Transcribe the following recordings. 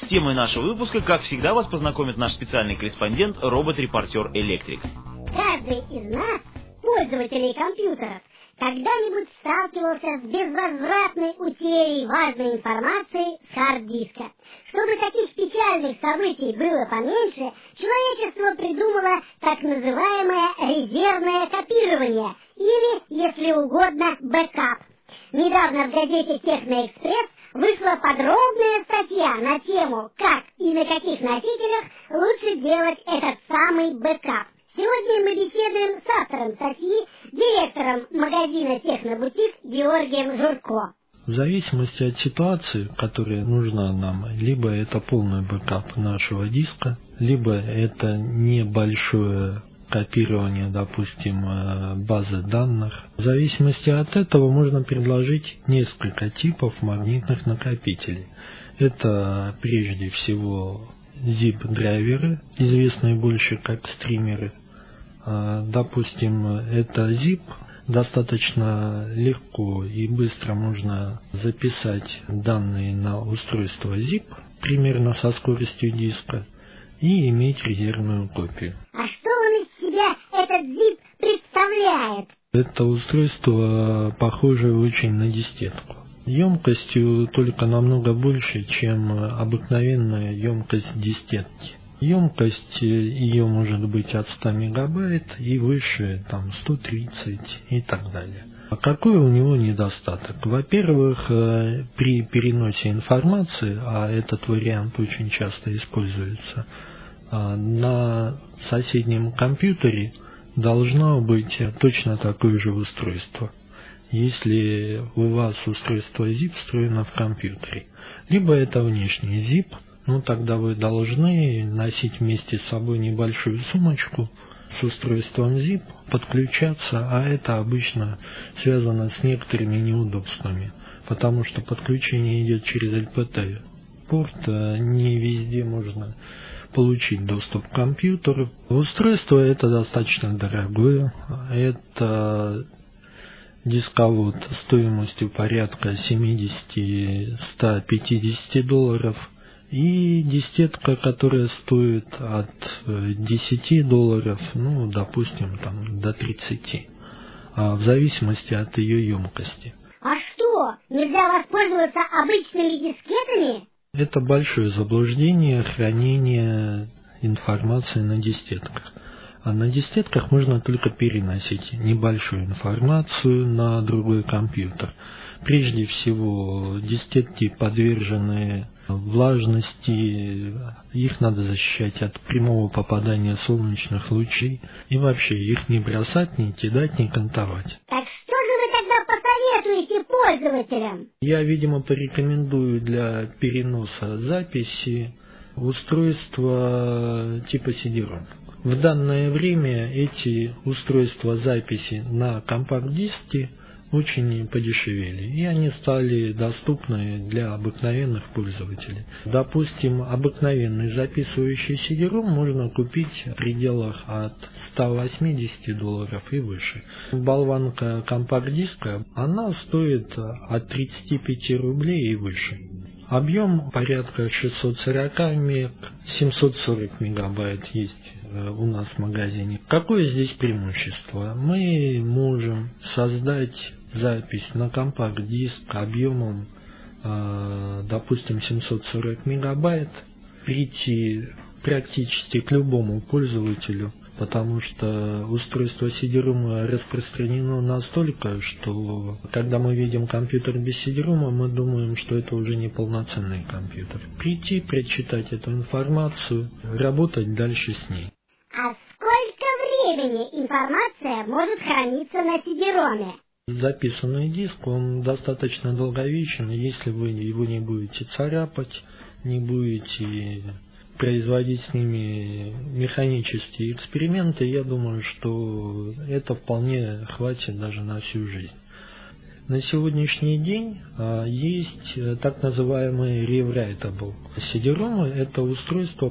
С темой нашего выпуска, как всегда, вас познакомит наш специальный корреспондент, робот-репортер Электрик. Каждый из нас, пользователей компьютеров, когда-нибудь сталкивался с безвозвратной утерей важной информации с хард-диска. Чтобы таких печальных событий было поменьше, человечество придумало так называемое резервное копирование, или, если угодно, бэкап. Недавно в газете «Техноэкспресс» вышла подробная статья на тему, как и на каких носителях лучше делать этот самый бэкап. Сегодня мы беседуем с автором статьи, директором магазина «Технобутик» Георгием Журко. В зависимости от ситуации, которая нужна нам, либо это полный бэкап нашего диска, либо это небольшое копирование, допустим, базы данных. В зависимости от этого можно предложить несколько типов магнитных накопителей. Это прежде всего zip-драйверы, известные больше как стримеры. Допустим, это zip, достаточно легко и быстро можно записать данные на устройство zip, примерно со скоростью диска, и иметь резервную копию. А что он из себя, этот zip, представляет? Это устройство похоже очень на дискетку. Емкостью только намного больше, чем обыкновенная емкость дискетки. Емкость ее может быть от 100 мегабайт и выше, 130 и так далее. А какой у него недостаток? Во-первых, при переносе информации, а этот вариант очень часто используется, на соседнем компьютере должно быть точно такое же устройство, если у вас устройство ZIP встроено в компьютере. Либо это внешний ZIP, тогда вы должны носить вместе с собой небольшую сумочку с устройством ZIP, подключаться, а это обычно связано с некоторыми неудобствами, потому что подключение идет через LPT-порт, не везде можно получить доступ к компьютеру. Устройство это достаточно дорогое, это дисковод стоимостью порядка $70–150, и дискетка, которая стоит от $10, допустим, до 30, в зависимости от ее емкости. А что, нельзя воспользоваться обычными дискетами? Это большое заблуждение хранения информации на дискетках. А на дискетках можно только переносить небольшую информацию на другой компьютер. Прежде всего, дискетки подвержены влажности, их надо защищать от прямого попадания солнечных лучей, и вообще их не бросать, не кидать, не кантовать. Так что же вы тогда посоветуете пользователям? Я, видимо, порекомендую для переноса записи устройства типа CD-ROM. В данное время эти устройства записи на компакт-диске очень подешевели, и они стали доступны для обыкновенных пользователей. Допустим, обыкновенный записывающий CD-ROM можно купить в пределах от $180 и выше. Болванка компакт-диска, она стоит от 35 рублей и выше. Объем порядка 640 мег, 740 мегабайт есть у нас в магазине. Какое здесь преимущество? Мы можем создать запись на компакт-диск объемом, допустим, 740 мегабайт, прийти практически к любому пользователю, потому что устройство CD-ROM распространено настолько, что когда мы видим компьютер без CD-ROM, мы думаем, что это уже не полноценный компьютер. Прийти, прочитать эту информацию, работать дальше с ней. А сколько времени информация может храниться на CD-ROM? Записанный диск, он достаточно долговечен, если вы его не будете царапать, не будете производить с ними механические эксперименты, я думаю, что это вполне хватит даже на всю жизнь. На сегодняшний день есть так называемые rewritable CD-ROM. Это устройства,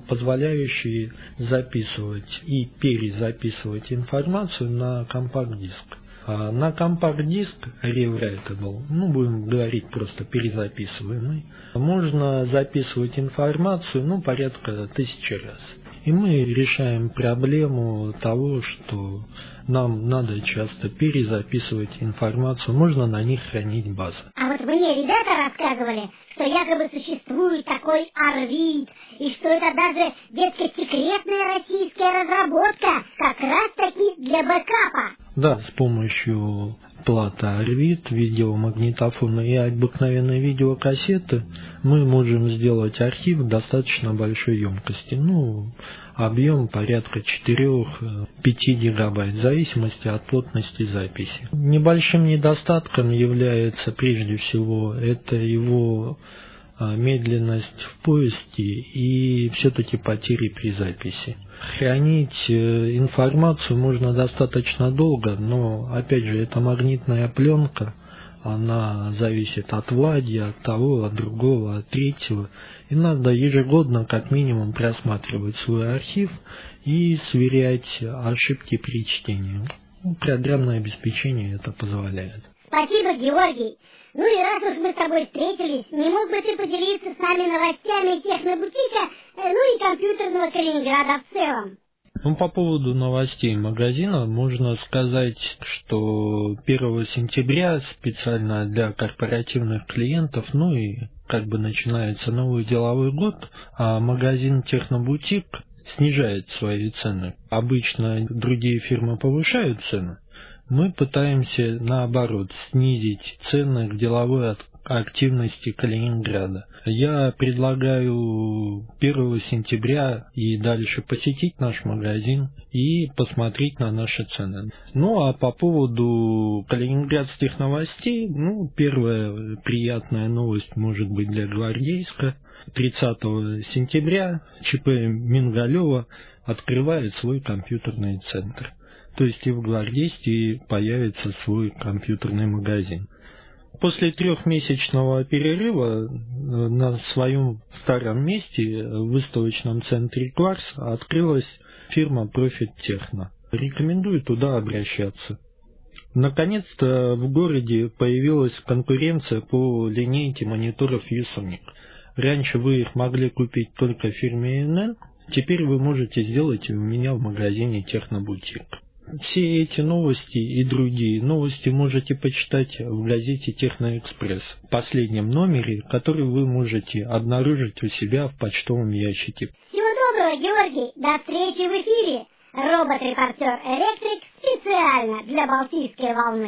позволяющие записывать и перезаписывать информацию на компакт-диск. На компакт-диск rewritable, будем говорить просто перезаписываемый, можно записывать информацию, порядка 1000 раз. И мы решаем проблему того, что нам надо часто перезаписывать информацию, можно на них хранить базы. А вот мне ребята рассказывали, что якобы существует такой Arvid, и что это даже, дескать, секретная российская разработка, как раз таки для бэкапа. Да, с помощью платы Arvid, видеомагнитофона и обыкновенной видеокассеты мы можем сделать архив достаточно большой емкости. Объем порядка 4-5 гигабайт, в зависимости от плотности записи. Небольшим недостатком является прежде всего это его медленность в поиске и все-таки потери при записи. Хранить информацию можно достаточно долго, но опять же это магнитная пленка, она зависит от влади, от того, от другого, от третьего. И надо ежегодно как минимум просматривать свой архив и сверять ошибки при чтении. Программное обеспечение это позволяет. Спасибо, Георгий. И раз уж мы с тобой встретились, не мог бы ты поделиться с нами новостями технобутика, и компьютерного Калининграда в целом? По поводу новостей магазина можно сказать, что 1 сентября специально для корпоративных клиентов, и начинается новый деловой год, а магазин Технобутик снижает свои цены. Обычно другие фирмы повышают цены. Мы пытаемся, наоборот, снизить цены к деловой активности Калининграда. Я предлагаю 1 сентября и дальше посетить наш магазин и посмотреть на наши цены. А по поводу калининградских новостей, первая приятная новость может быть для Гвардейска. 30 сентября ЧП Мингалева открывает свой компьютерный центр. То есть и в Гвардейске появится свой компьютерный магазин. После 3-месячного перерыва на своем старом месте в выставочном центре Кварц открылась фирма Profit Techno. Рекомендую туда обращаться. Наконец-то в городе появилась конкуренция по линейке мониторов ViewSonic. Раньше вы их могли купить только в фирме ИНН, теперь вы можете сделать у меня в магазине Технобутик. Все эти новости и другие новости можете почитать в газете «Техноэкспресс», в последнем номере, который вы можете обнаружить у себя в почтовом ящике. Всего доброго, Георгий! До встречи в эфире! Робот-репортер Электрик специально для Балтийской волны.